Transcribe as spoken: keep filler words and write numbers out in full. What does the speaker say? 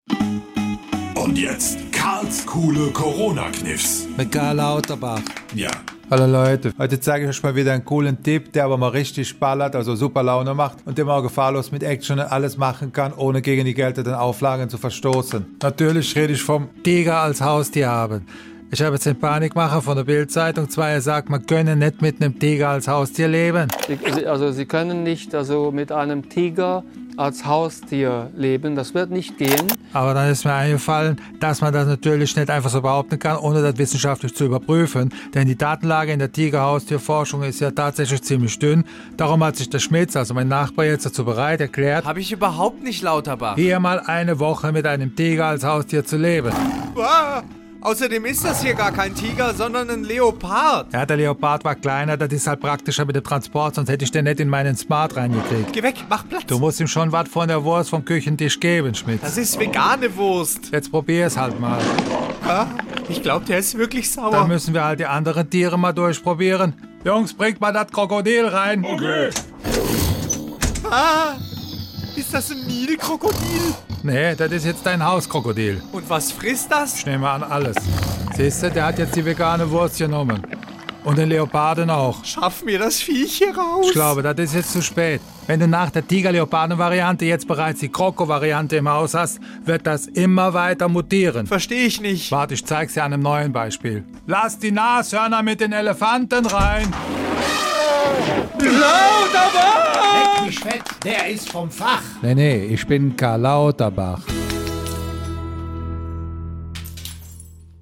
Und jetzt Karls coole Corona-Kniffs. Mit Karl Lauterbach. Ja. Hallo Leute, heute zeige ich euch mal wieder einen coolen Tipp, der aber mal richtig ballert, also super Laune macht und den man auch gefahrlos mit Action und alles machen kann, ohne gegen die geltenden Auflagen zu verstoßen. Natürlich rede ich vom Tiger als Haustier haben. Ich habe jetzt den Panikmacher von der Bild-Zeitung, zwar er sagt, man könne nicht mit einem Tiger als Haustier leben. Sie, also Sie können nicht also mit einem Tiger als Haustier leben, das wird nicht gehen. Aber dann ist mir eingefallen, dass man das natürlich nicht einfach so behaupten kann, ohne das wissenschaftlich zu überprüfen. Denn die Datenlage in der Tigerhaustierforschung ist ja tatsächlich ziemlich dünn. Darum hat sich der Schmitz, also mein Nachbar, jetzt dazu bereit erklärt, Habe ich überhaupt nicht, Lauterbach. hier mal eine Woche mit einem Tiger als Haustier zu leben. Ah, außerdem ist das hier gar kein Tiger, sondern ein Leopard. Ja, der Leopard war kleiner, das ist halt praktischer mit dem Transport, sonst hätte ich den nicht in meinen Smart reingekriegt. Geh weg, mach Platz. Du musst ihm schon was von der Wurst vom Küchentisch geben, Schmitz. Das ist vegane Wurst. Jetzt probier's halt mal. Ah, ich glaube, der ist wirklich sauer. Dann müssen wir halt die anderen Tiere mal durchprobieren. Jungs, bringt mal das Krokodil rein. Okay. Ah, ist das ein Nilkrokodil? Nee, das ist jetzt dein Hauskrokodil. Und was frisst das? Ich nehme an, alles. Siehst du, der hat jetzt die vegane Wurst genommen. Und den Leoparden auch. Schaff mir das Viech hier raus. Ich glaube, das ist jetzt zu spät. Wenn du nach der Tiger-Leoparden-Variante jetzt bereits die Kroko-Variante im Haus hast, wird das immer weiter mutieren. Verstehe ich nicht. Warte, ich zeig's dir an einem neuen Beispiel. Lass die Nashörner mit den Elefanten rein. Lauterbach! Leck mich fett, der ist vom Fach. Nee, nee, ich bin Karl Lauterbach.